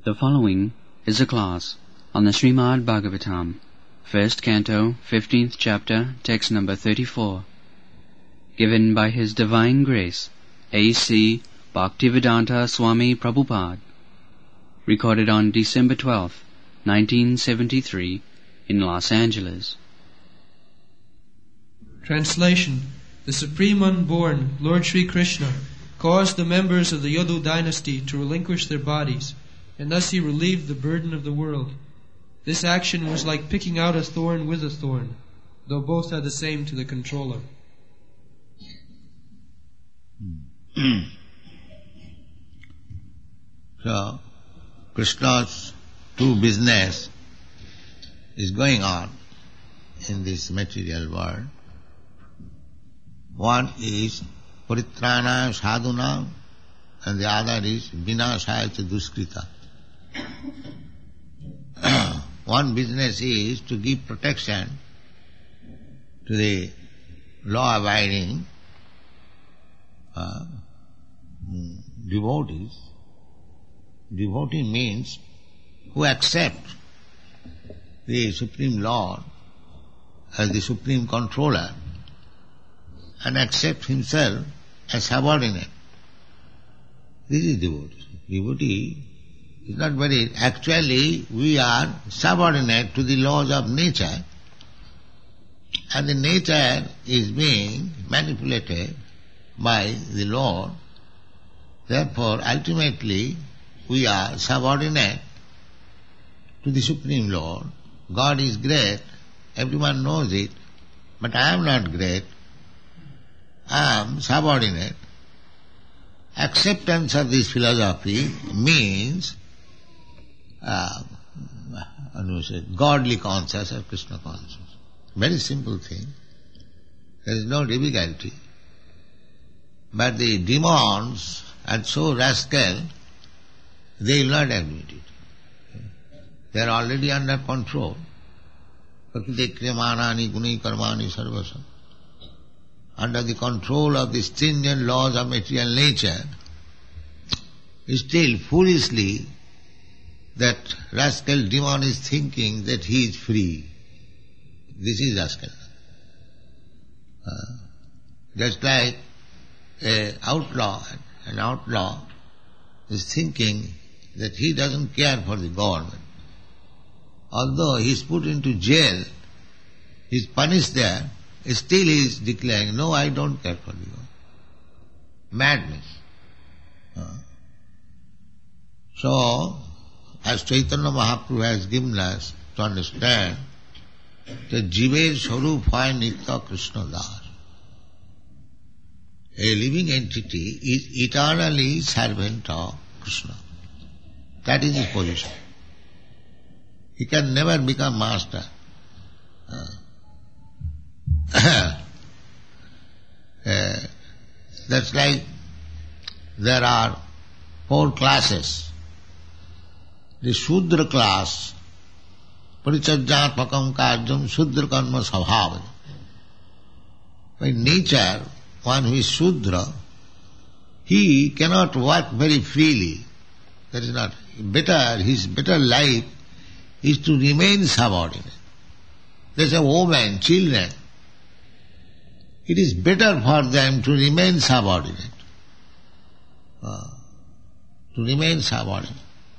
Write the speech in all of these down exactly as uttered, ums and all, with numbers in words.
The following is a class on the Srimad Bhagavatam, first canto, fifteenth chapter, text number thirty-four, given by His Divine Grace, A C Bhaktivedanta Swami Prabhupada, recorded on December twelfth, nineteen seventy-three, in Los Angeles. Translation. The Supreme Unborn, Lord Sri Krishna, caused the members of the Yadu dynasty to relinquish their bodies, and thus he relieved the burden of the world. This action was like picking out a thorn with a thorn, though both are the same to the controller. So, Krishna's true business is going on in this material world. One is Paritrana Sadhuna, and the other is Vinashaya Duskrita. One business is to give protection to the law-abiding uh, devotees. Devotee means who accept the Supreme Lord as the Supreme Controller and accept himself as subordinate. This is devotee. Devotee is not very... Actually, we are subordinate to the laws of nature, and the nature is being manipulated by the Lord. Therefore, ultimately, we are subordinate to the Supreme Lord. God is great, everyone knows it, but I am not great. I am subordinate. Acceptance of this philosophy means uh, godly consciousness or Krishna consciousness. Very simple thing. There is no difficulty. But the demons are so rascal, they will not admit it. They are already under control. Prakriti kriyamanani guni karmani sarvasam. Under the control of the stringent laws of material nature, still foolishly that rascal demon is thinking that he is free. This is rascal. Uh, just like an outlaw, an outlaw is thinking that he doesn't care for the government. Although he is put into jail, he is punished there, still he is declaring, no, I don't care for the government. Madness. Uh. So, as Chaitanya Mahaprabhu has given us to understand that Jiver Swarup hai Nitya Krishna Das. A living entity is eternally servant of Krishna. That is his position. He can never become master. Uh. uh, that's like there are four classes. The Shudra class, Parichajjatmakam Karjam Shudra Karma Sabhava. By nature, one who is Shudra, he cannot work very freely. That is not better. His better life is to remain subordinate. There's a woman, children. It is better for them to remain subordinate. Uh, to remain subordinate.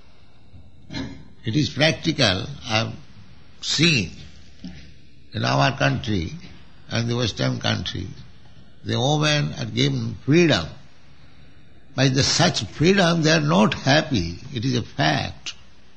It is practical. I have seen in our country and the Western country, the women are given freedom. By the such freedom, they are not happy. It is a fact.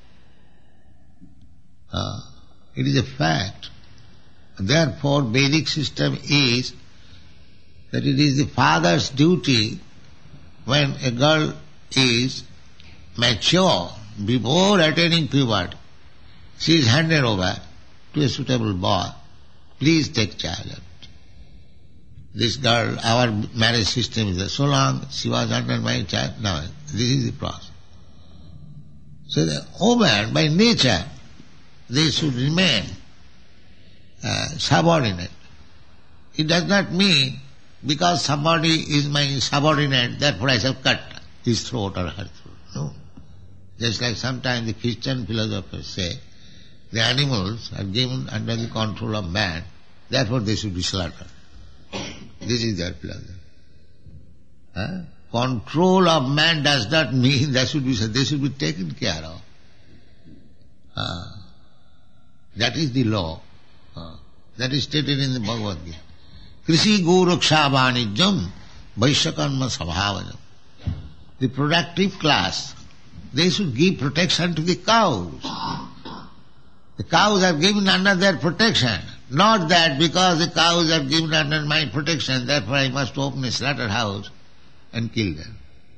Uh, it is a fact. Therefore, Vedic system is that it is the father's duty when a girl is mature, before attaining puberty, she is handed over to a suitable boy. Please take charge of it. This girl, our marriage system is that so long she was under my charge, now this is the process. So the woman, by nature, they should remain uh, subordinate. It does not mean because somebody is my subordinate, therefore I shall cut his throat or her throat. No. Just like sometimes the Christian philosophers say, the animals are given under the control of man, therefore they should be slaughtered. This is their philosophy. Huh? Control of man does not mean that should be, they should be taken care of. Uh, that is the law. Uh, that is stated in the Bhagavad Gita. Krishi Goraksha Vanijam Vaishyakarma Sabhavajam. The productive class, they should give protection to the cows. The cows are given under their protection. Not that because the cows are given under my protection, therefore I must open a slaughterhouse and kill them.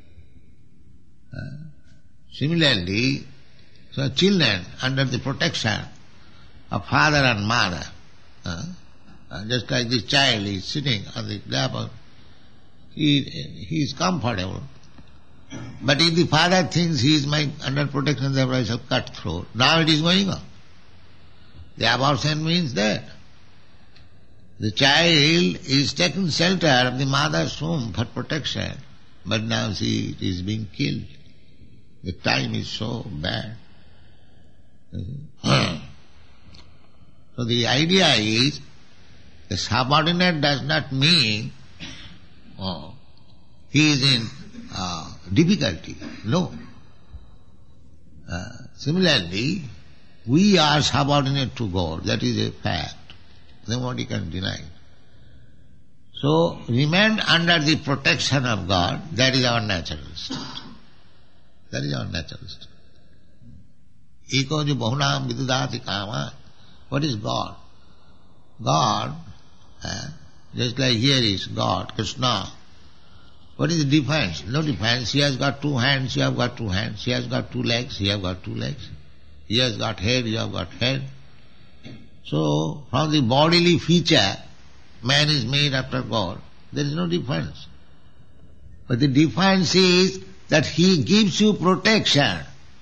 Uh, similarly, so children under the protection of father and mother, uh, uh, just like this child is sitting on the lap of, he, he is comfortable. But if the father thinks he is my under protection, therefore I shall cut throat. Now it is going on. The abortion means that. The child is taken shelter of the mother's womb for protection, but now she is being killed. The time is so bad. So the idea is, the subordinate does not mean oh, he is in uh, difficulty. No. Uh, similarly, we are subordinate to God. That is a fact. Nobody can deny it. So, remain under the protection of God. That is our natural state. That is our natural state. Eko jo bahunam vidudati kama. What is God? God, eh, just like here is God, Krishna. What is the difference? No difference. He has got two hands, you have got two hands. He has got two legs, you have got two legs. He has got head, you have got head. So, from the bodily feature, man is made after God. There is no difference. But the difference is that he gives you protection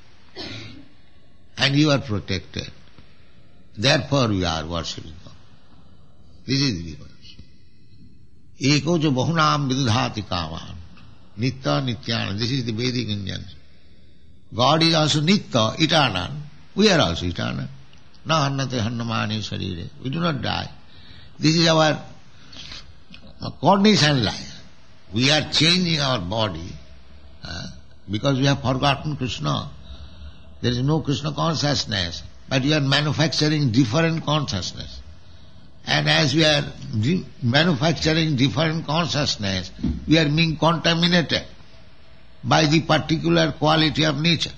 and you are protected. Therefore we are worshipping God. This is the difference. Eko jo bahunam vidudhati kaman. Nitya nityana. This is the Vedic Indian. God is also nitya, eternal. We are also eternal. Na hannate hannamani sharire. We do not die. This is our condition life. We are changing our body uh, because we have forgotten Krishna. There is no Krishna consciousness, but we are manufacturing different consciousness. And as we are di- manufacturing different consciousness, we are being contaminated by the particular quality of nature.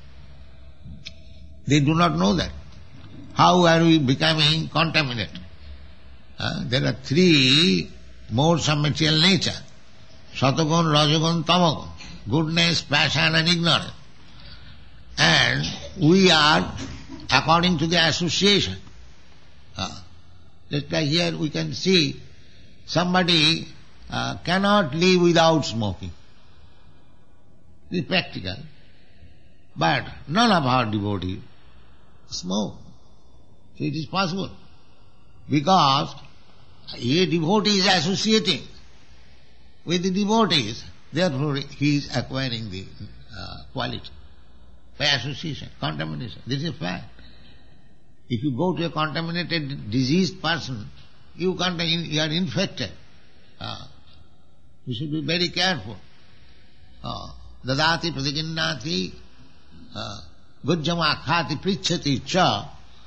They do not know that. How are we becoming contaminated? Uh, there are three modes of material nature. Satagun, Rajagun, Tamagun. Goodness, passion and ignorance. And we are according to the association. Uh, just like here we can see somebody uh, cannot live without smoking. It is practical. But none of our devotees smoke. So it is possible. Because a devotee is associating with the devotees, therefore he is acquiring the uh, quality by association, contamination. This is a fact. If you go to a contaminated, diseased person, you, contain, you are infected. Uh, you should be very careful. Uh, Dadati pratijinnati gujjama khati prichhati cha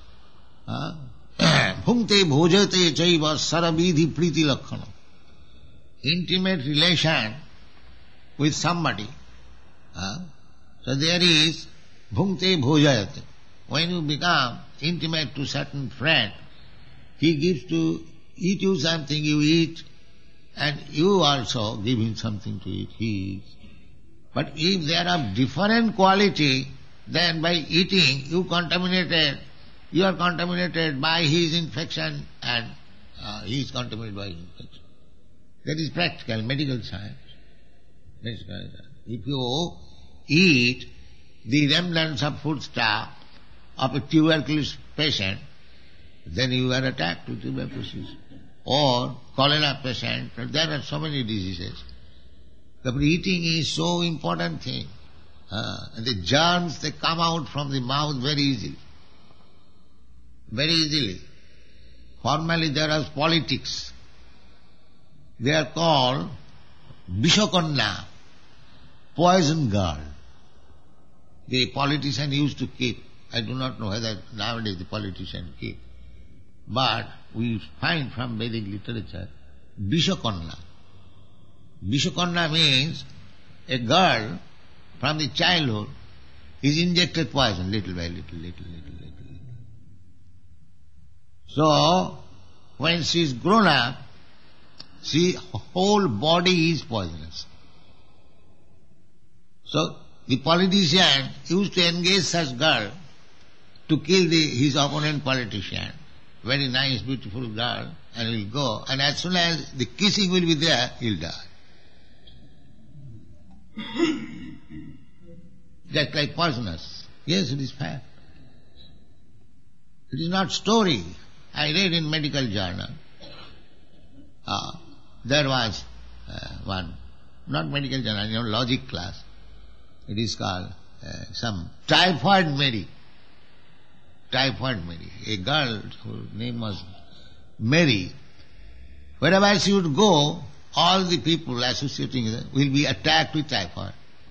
bhungte bhojate chaiva sarabidhi priti lakkhana. Intimate relation with somebody. Uh, so there is bhungte bhojayate. When you become intimate to certain friend, he gives to eat you something, you eat, and you also give him something to eat, he eats. But if they are of different quality, then by eating you contaminated, you are contaminated by his infection and uh, he is contaminated by his infection. That is practical, medical science. If you eat the remnants of foodstuff of a tuberculosis patient, then you are attacked with tuberculosis. Or cholera patient, there are so many diseases. The eating is so important thing. Uh, and the germs, they come out from the mouth very easily. Very easily. Formally there is politics. They are called Vishakanya, poison girl. The politician used to keep. I do not know whether nowadays the politician keep. But we find from Vedic literature, Vishakanya. Vishakanya means a girl from the childhood is injected poison little by little, little, little, little, little. So, when she is grown up, she whole body is poisonous. So, the politician used to engage such girl to kill the, his opponent politician. Very nice, beautiful girl, and will go. And as soon as the kissing will be there, he'll die. Just like poisonous. Yes, it is fact. It is not story. I read in medical journal. Uh, there was uh, one, not medical journal, you know, logic class. It is called uh, some Typhoid Mary. Typhoid Mary. A girl whose name was Mary. Wherever she would go, all the people associating with her will be attacked with typhoid.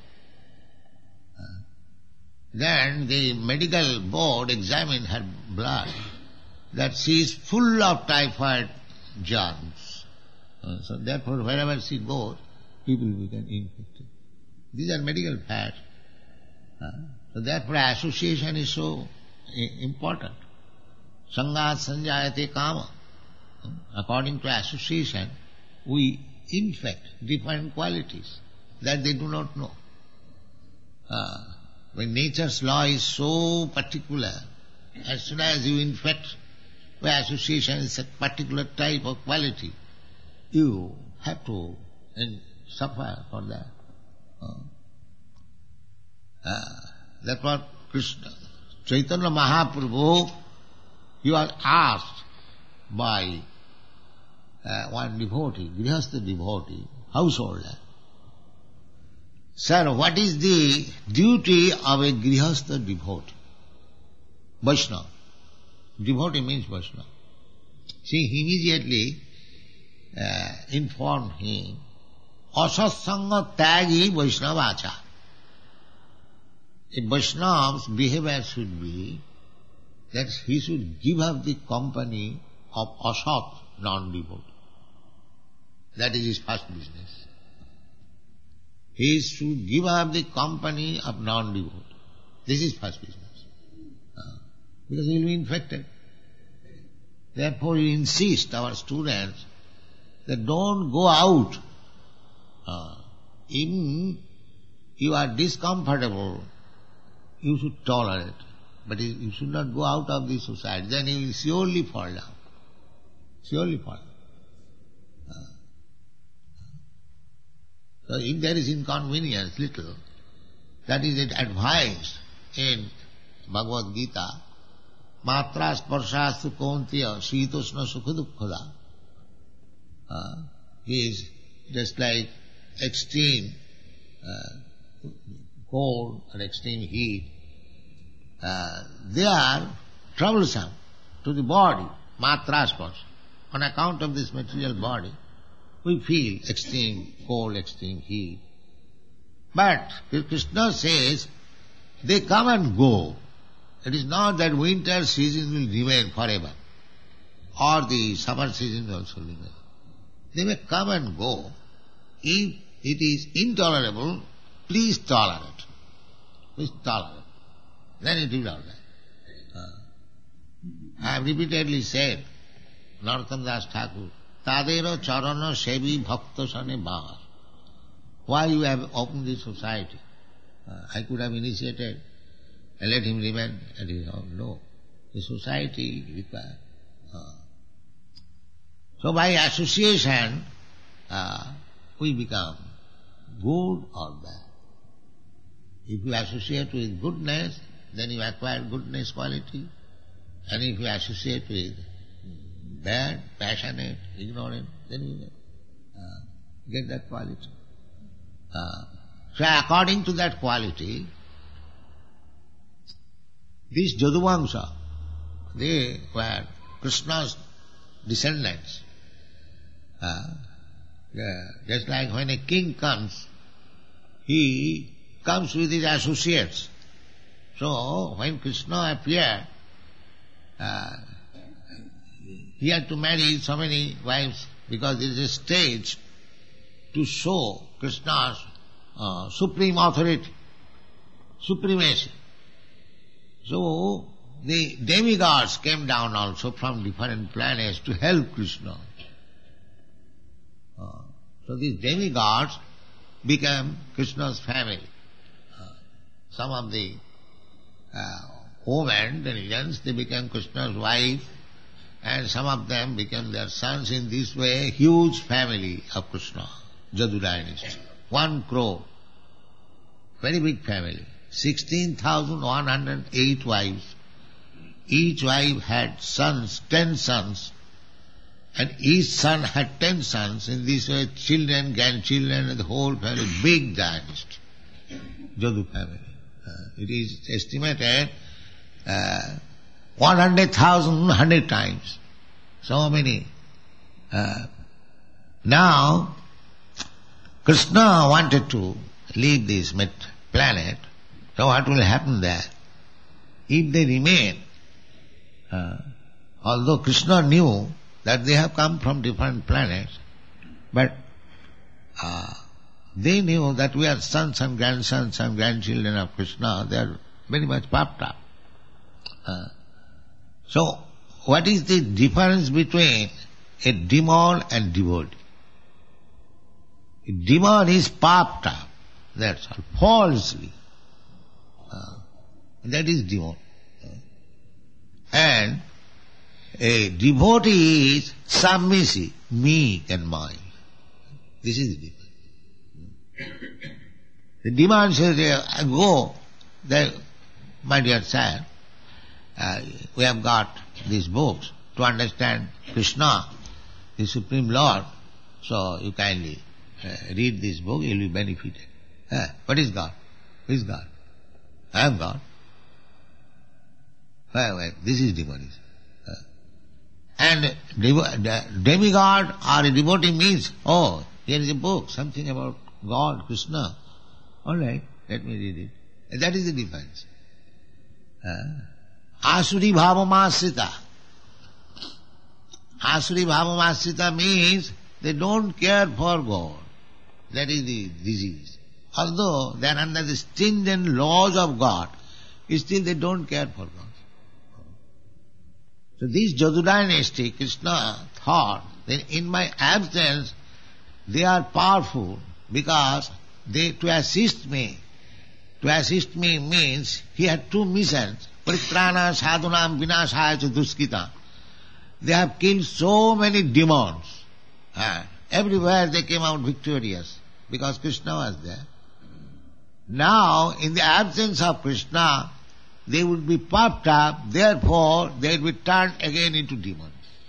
Then the medical board examined her blood, that she is full of typhoid germs. Uh, so therefore, wherever she goes, people become infected. These are medical facts. Uh, so therefore, association is so i- important. Sangat sanjayate kama. Uh, According to association, we infect different qualities that they do not know. Uh, when nature's law is so particular, as soon as you infect by association is a particular type of quality, you have to and suffer for that. Uh, uh, that's what Krishna, Chaitanya Mahaprabhu, he was asked by uh, one devotee, Grihastha devotee, householder, Sir, what is the duty of a Grihastha devotee? Vaishnava. Devotee means Vaishnava. She immediately uh, informed him, Asatsanga tagi Vaishnavacha. A Vaishnava's behavior should be that he should give up the company of asat, non-devotee. That is his first business. He should give up the company of non-devotee. This is first business. Uh, because he will be infected. Therefore we insist our students that don't go out. Uh, even you are discomfortable, you should tolerate. But you should not go out of the society. Then you will surely fall down. Surely fall down. Uh, So if there is inconvenience little, that is it advised in Bhagavad Gita, Matra sparshastu kontiya sitosna sukhadukkada. Uh, is just like extreme uh, cold and extreme heat. Uh, they are troublesome to the body, matra sparsha. On account of this material body, we feel extreme cold, extreme heat. But Krishna says, they come and go. It is not that winter season will remain forever, or the summer season will also remain. They may come and go. If it is intolerable, please tolerate. Please tolerate. Then it will be all right. Uh, I have repeatedly said, Narottam Das Thakur, Tadero charana sevi bhakta sane bhas. Why you have opened this society? Uh, I could have initiated and let him remain at his home. No. The society requires. Uh, so by association, uh, we become good or bad. If you associate with goodness, then you acquire goodness quality. And if you associate with bad, passionate, ignorant, then you uh, get that quality. Uh, So according to that quality, these Jaduvamsa, they were Krishna's descendants. Uh, yeah, just like when a king comes, he comes with his associates. So when Krishna appeared, uh, he had to marry so many wives because there is a stage to show Krishna's uh, supreme authority, supremacy. So the demigods came down also from different planets to help Krishna. Uh, so these demigods became Krishna's family. Uh, some of the uh, women, the religions, they became Krishna's wife, and some of them became their sons. In this way, huge family of Krishna, Jadu dynasty. One crore, very big family. Sixteen thousand one hundred eight wives. Each wife had sons, ten sons, and each son had ten sons. In this way, children, grandchildren, and the whole family, big dynasty, Jadu family. Uh, it is estimated uh, one hundred thousand, one hundred times. So many. Uh, now, Krishna wanted to leave this planet. So what will happen there? If they remain, uh, although Krishna knew that they have come from different planets, but uh, they knew that we are sons and grandsons and grandchildren of Krishna. They are very much puffed up. Uh, so, what is the difference between a demon and devotee? A demon is puffed up, that's all, falsely. Uh, that is demon. Uh, and a devotee is submissive, meek and mild. This is the difference. The demon says, go, there, my dear sir, uh, we have got these books to understand Krishna, the Supreme Lord, so you kindly uh, read this book, you will be benefited. Uh, what is God? Who is God? I am God. Well, well, this is devotees. Uh, and demigod or a devotee means, oh, here is a book, something about God, Krishna. All right, let me read it. And that is the difference. Uh, Asuri bhavamasrita. Asuri bhavamasrita means they don't care for God. That is the disease. Although they are under the stringent laws of God, still they don't care for God. So this Jadu dynasty, Krishna thought that in my absence they are powerful because they to assist me. To assist me means he had two missions. Paritrana sadhunam vinashaya cha duskita. They have killed so many demons. Uh, everywhere they came out victorious because Krishna was there. Now, in the absence of Krishna, they would be puffed up, therefore they would be turned again into demons.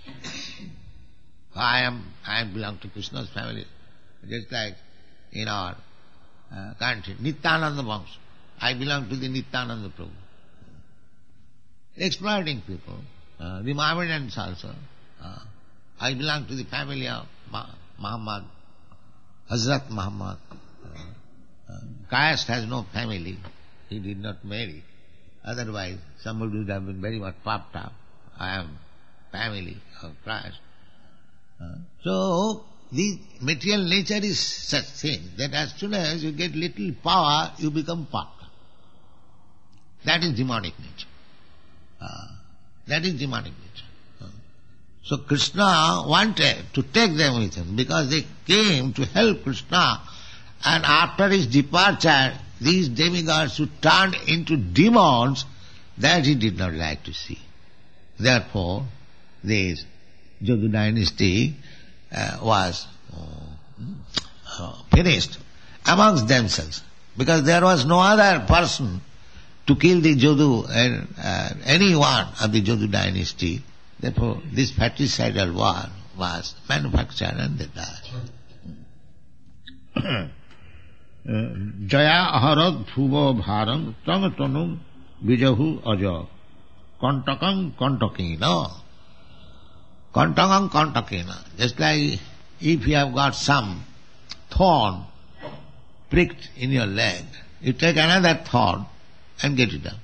I am, I belong to Krishna's family. Just like in our uh, country, Nityananda Vamsa. I belong to the Nityananda Prabhu. Exploiting people, uh, the Mohammedans also. Uh, I belong to the family of Ma- Muhammad, Hazrat Muhammad. Uh, uh, Caste has no family. He did not marry. Otherwise, somebody would have been very much puffed up. I am family of Christ. Uh, so, the material nature is such thing that as soon as you get little power, you become puffed up. That is demonic nature. Uh, that is demonic nature. Uh, so Krishna wanted to take them with him because they came to help Krishna, and after his departure, these demigods who turned into demons, that he did not like to see. Therefore, this Jadu dynasty uh, was uh, uh, finished amongst themselves because there was no other person to kill the Jadu and uh, any one of the Jadu dynasty. Therefore, this fratricidal war was manufactured and they died. Jaya aharad bhuva bharam tang tanum vijahu aja kantakam kantakena. Kantakam kantakena. Just like if you have got some thorn pricked in your leg, you take another thorn and get it out.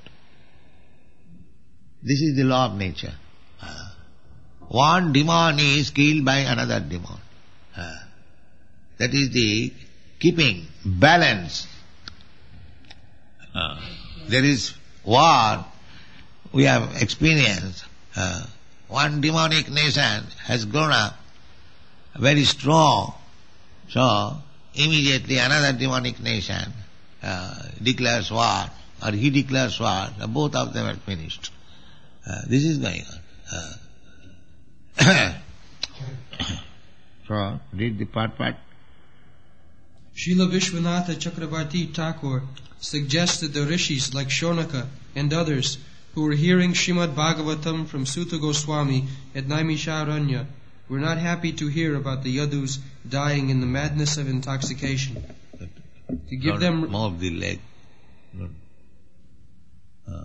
This is the law of nature. Uh, one demon is killed by another demon. Uh, that is the keeping balance. Uh, there is war we have experienced. Uh, one demonic nation has grown up very strong, so immediately another demonic nation uh, declares war, or he declares war, both of them are finished. Uh, this is going on. Uh, so, read the part part. Srila Vishwanatha Chakravarti Thakur suggests that the rishis like Shonaka and others who were hearing Srimad Bhagavatam from Sutta Goswami at Naimisharanya were not happy to hear about the Yadus dying in the madness of intoxication. To give them move the leg. Uh.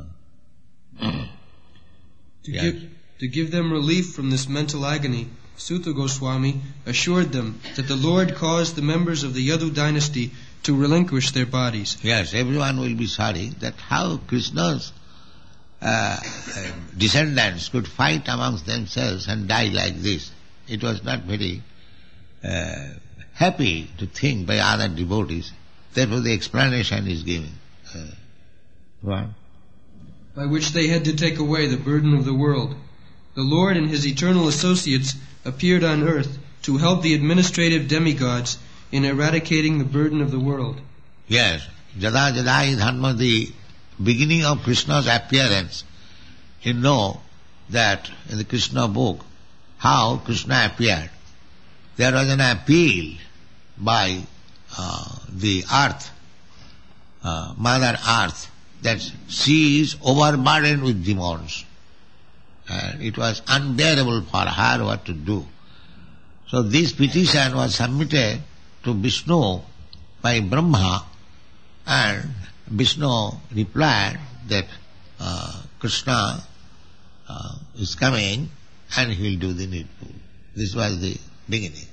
To, yes. give, to give them relief from this mental agony, Sutta Goswami assured them that the Lord caused the members of the Yadu dynasty to relinquish their bodies. Yes, everyone will be sorry that how Krishna's uh, uh, descendants could fight amongst themselves and die like this. It was not very uh, happy to think by other devotees. Therefore the explanation is given. Uh, what? By which they had to take away the burden of the world. The Lord and His eternal associates appeared on earth to help the administrative demigods in eradicating the burden of the world. Yes, Jada Jadai Dharma, the beginning of Krishna's appearance, you know that in the Krishna book, how Krishna appeared. There was an appeal by uh, the earth, uh, Mother Earth, that she is overburdened with demons. And it was unbearable for her what to do. So this petition was submitted to Vishnu by Brahma, and Vishnu replied that uh, Krishna uh, is coming and he will do the needful. This was the beginning.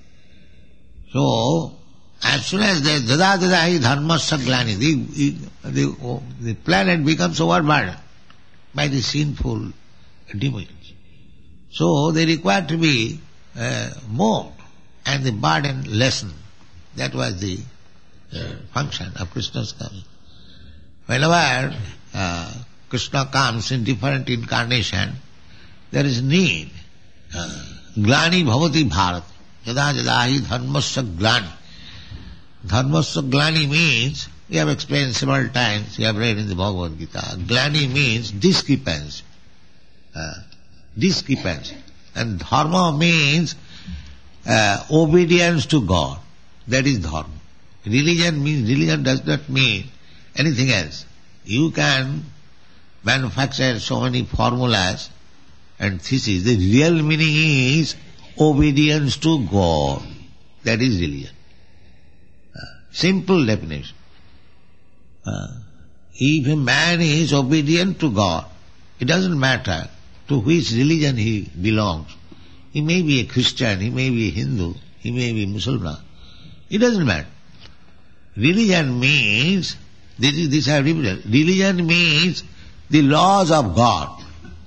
So, as soon as the Jada Jada Dharmasya Glani, the, the, the planet becomes overburdened by the sinful demons. So they require to be uh, moved and the burden lessened. That was the uh, function of Krishna's coming. Whenever uh, Krishna comes in different incarnation, there is need. Uh, glani bhavati bharat. Jada jadahi dharmasya glani. Dharmasya glani means, we have explained several times, we have read in the Bhagavad Gita, glani means discrepancy. Uh, discrepancy. And dharma means uh, obedience to God. That is dharma. Religion means, religion does not mean anything else. You can manufacture so many formulas and theses. The real meaning is obedience to God. That is religion. Uh, simple definition. Uh, if a man is obedient to God, it doesn't matter to which religion he belongs. He may be a Christian, he may be a Hindu, he may be Muslim. It doesn't matter. Religion means, this is this I have repeated, religion means the laws of God.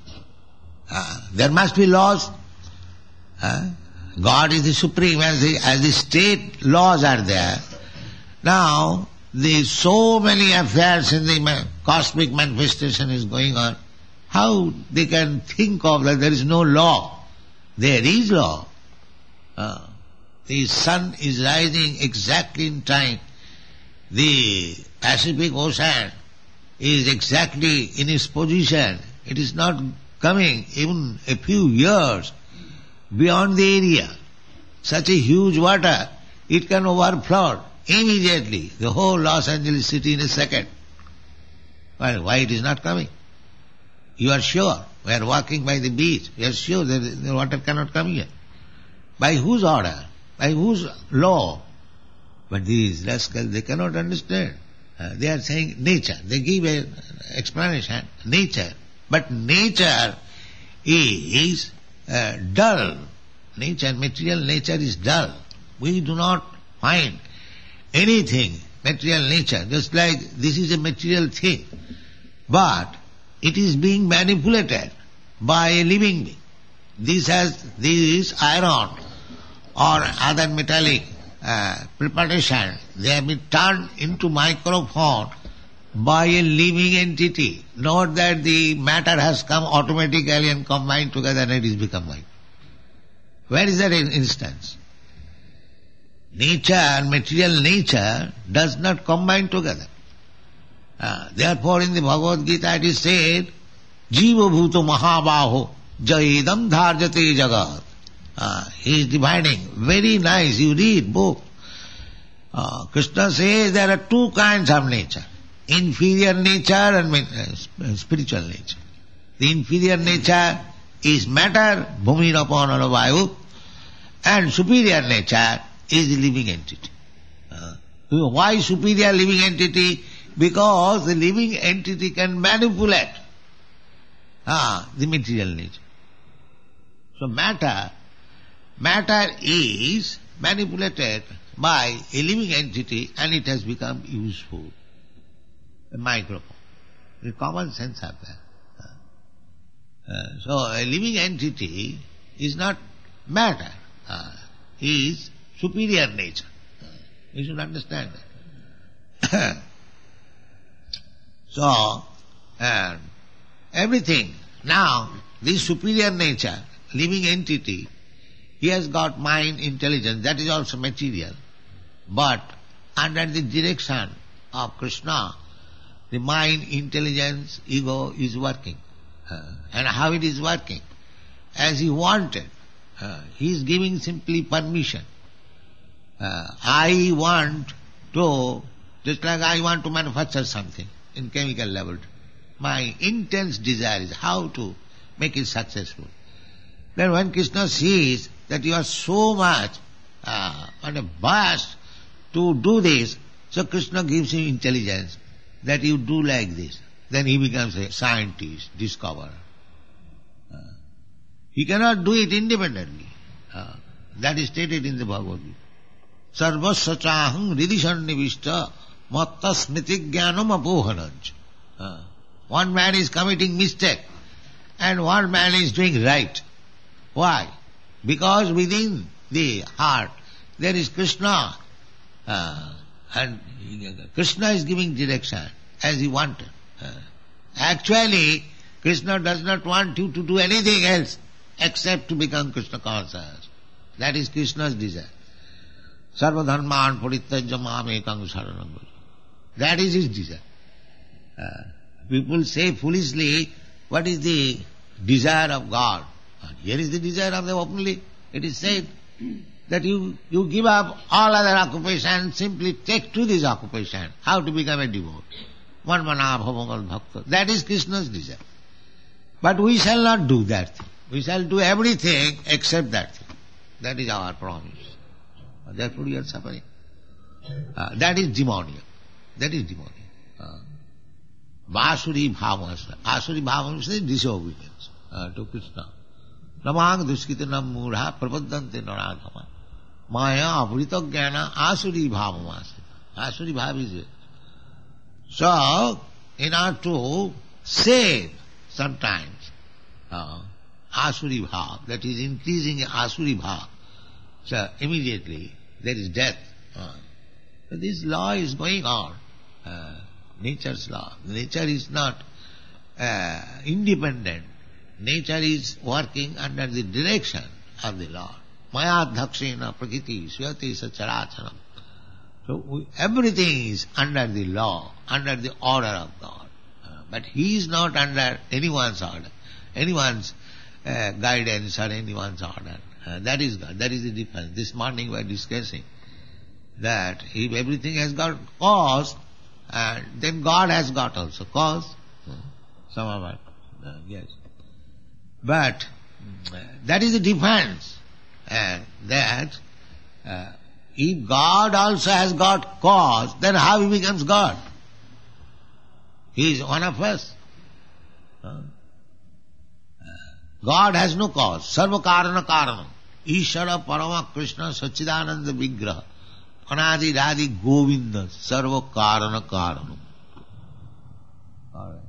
Uh, there must be laws. Uh, God is the supreme, as the, as the state laws are there. Now, the so many affairs in the cosmic manifestation is going on. How they can think of that there is no law? There is law. Uh, the sun is rising exactly in time. The Pacific Ocean is exactly in its position. It is not coming even a few years beyond the area. Such a huge water, it can overflow immediately the whole Los Angeles city in a second. Well, why it is not coming? You are sure. We are walking by the beach. We are sure that the water cannot come here. By whose order? By whose law? But these rascals, they cannot understand. Uh, they are saying nature. They give an explanation, nature. But nature is uh, dull. Nature, material nature is dull. We do not find anything, material nature, just like this is a material thing. But it is being manipulated by a living being. This has, this iron or other metallic uh, preparation, they have been turned into microphone by a living entity. Not that the matter has come automatically and combined together and it is become microphone. Where is that instance? Nature, material nature does not combine together. Uh, therefore in the Bhagavad Gita it is said, Jiva bhuto mahabaho jaidam dharjate jagat. Uh, he is dividing. Very nice, you read book. Uh, Krishna says there are two kinds of nature. Inferior nature and uh, spiritual nature. The inferior nature is matter, bhumi rapana vayu, and superior nature is the living entity. Uh, why superior living entity? Because the living entity can manipulate ah, the material nature. So matter, matter is manipulated by a living entity and it has become useful. A microphone. The common sense of that. Uh, so a living entity is not matter, uh, is superior nature. Uh, you should understand that. So, uh, everything, now, this superior nature, living entity, he has got mind, intelligence, that is also material. But under the direction of Krishna, the mind, intelligence, ego is working. Uh, and how it is working? As he wanted. Uh, he is giving simply permission. Uh, I want to, just like I want to manufacture something in chemical level. My intense desire is how to make it successful. Then when Krishna sees that you are so much uh, on a burst to do this, so Krishna gives him intelligence that you do like this. Then he becomes a scientist, discoverer. Uh, he cannot do it independently. Uh, that is stated in the Bhagavad Gita. Sarvasya chaham ridisannivishta matta smriti jnanam apohananch. Uh, one man is committing mistake and one man is doing right. Why? Because within the heart there is Krishna. Uh, and Krishna is giving direction as he wanted. Uh, actually, Krishna does not want you to do anything else except to become Krishna conscious. That is Krishna's desire. Sarva dharman parityajya mam ekam saranam. That is his desire. Uh, people say foolishly, what is the desire of God? Uh, here is the desire of the openly. It is said that you, you give up all other occupation, simply take to this occupation, how to become a devotee. Manmana bhavagal bhakta. That is Krishna's desire. But we shall not do that thing. We shall do everything except that thing. That is our promise. Therefore we are suffering. Uh, that is demoniac. That is demoniac. Uh, Vasuri bhavamasa. Asuri bhavamasa is disobedience uh, to Krishna. Namang duskitanam mudha prapaddante naradhama. Maya avrita jnana asuri bhavamasa. Asuri bhav is it. So, in order to save sometimes uh, asuri bhav, that is increasing asuri bhav, so immediately there is death. Uh, so this law is going on, uh, nature's law. Nature is not uh, independent. Nature is working under the direction of the Lord. Maya dhakshena prakriti swati sacharachanam. So we, everything is under the law, under the order of God. Uh, but He is not under anyone's order, anyone's uh, guidance or anyone's order. Uh, that is God. That is the difference. This morning we are discussing that if everything has got cause, uh, then God has got also cause. Uh, some of us, uh, yes. But uh, that is the difference. Uh, that uh, If God also has got cause, then how he becomes God? He is one of us. God has no cause. Sarva karana karanam. Ishara parama Krishna Sachidananda Vigraha. Anadi Radi Govinda. Sarva karana karanam. All right.